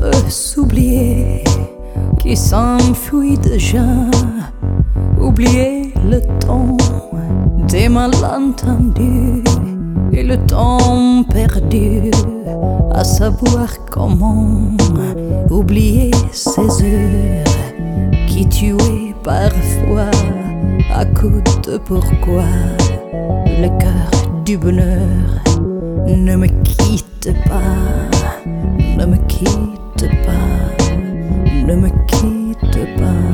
peut s'oublier, qui s'enfuit déjà. Oublier le temps des malentendus et le temps perdu, à savoir comment oublier ces heures qui tuaient parfois à coups de pourquoi. Le cœur du bonheur ne me quitte pas, ne me quitte pas, ne me quitte pas.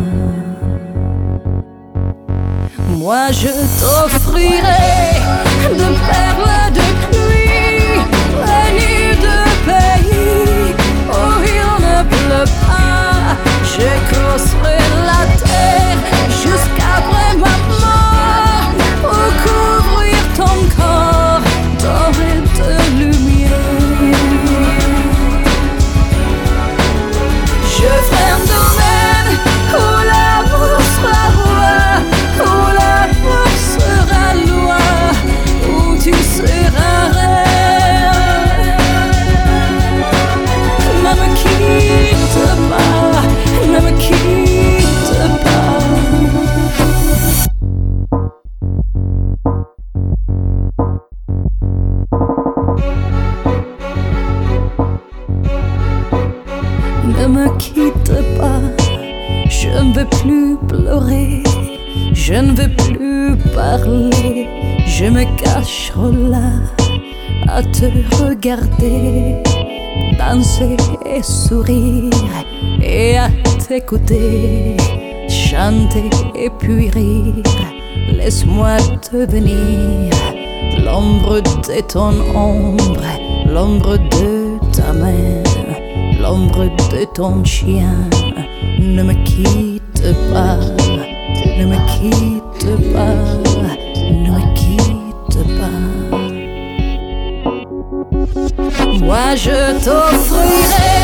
Moi je t'offrirai de perles de pluie venues de pays où il ne pleut pas. Je creuserai la terre jusqu'après ma mort pour couvrir ton corps doré de lumière. Je ferai un domaine où l'amour sera roi, où l'amour sera loi, où tu seras reine. Ne me quitte pas, ne me quitte pas. Ne me quitte pas, je ne veux plus pleurer, je ne veux plus parler, je me cacherai là à te regarder, danser et sourire et à t'écouter, chanter et puis rire. Laisse-moi devenir l'ombre de ton ombre, l'ombre de ta main, l'ombre de ton chien. Ne me quitte pas, ne me quitte pas, ne me quitte pas. Moi je t'offrirai